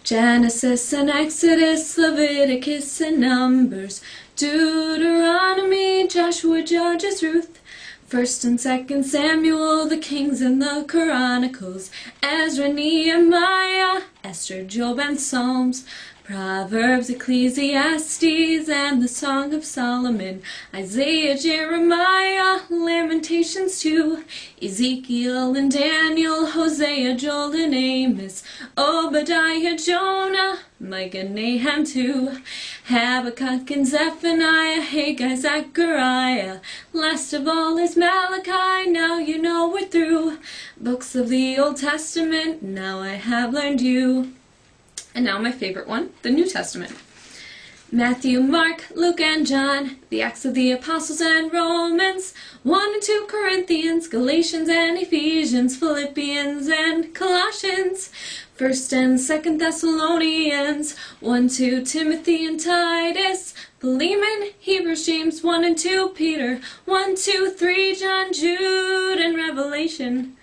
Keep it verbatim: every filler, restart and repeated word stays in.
Genesis and Exodus, Leviticus and Numbers, Deuteronomy, Joshua, Judges, Ruth, First and Second Samuel, the Kings and the Chronicles, Ezra, Nehemiah, Esther, Job, and Psalms, Proverbs, Ecclesiastes, and the Song of Solomon, Isaiah, Jeremiah, Lamentations too, Ezekiel and Daniel, Hosea, Joel and Amos, Obadiah, Jonah, Micah, Nahum too, Habakkuk and Zephaniah, Haggai, Zechariah, last of all is Malachi, now you know we're through, books of the Old Testament, now I have learned you. And now my favorite one, the New Testament. Matthew, Mark, Luke, and John, the Acts of the Apostles and Romans, one and two Corinthians, Galatians and Ephesians, Philippians and Colossians, First and Second Thessalonians, one, two Timothy and Titus, Philemon, Hebrews, James, one and two Peter, one, two, three John, Jude, and Revelation.